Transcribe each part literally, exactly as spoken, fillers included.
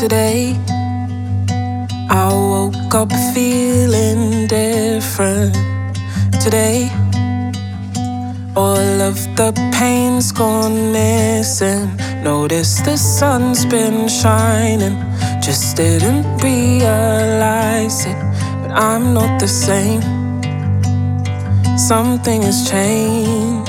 Today I woke up feeling different. Today all of the pain's gone missing. Notice the sun's been shining, just didn't realize it. But I'm not the same, something has changed.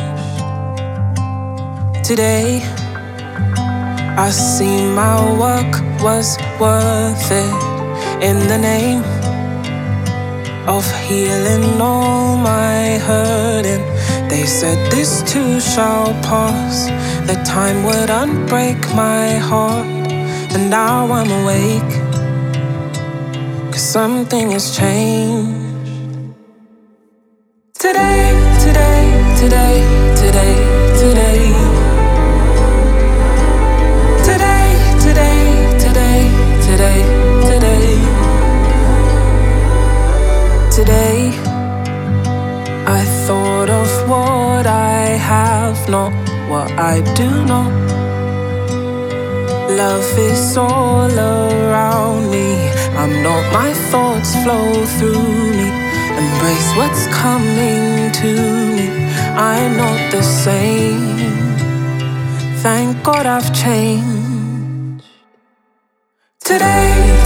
Today I see my work was worth it, in the name of healing all my hurting. They said this too shall pass, that time would unbreak my heart. And now I'm awake, cause something has changed. Today, today, today, today, today. Today, today, today, today, today. Today I thought of what I have, not what I do know. Love is all around me, I'm not, my thoughts flow through me. Embrace what's coming to me, I'm not the same. Thank God I've changed. Today,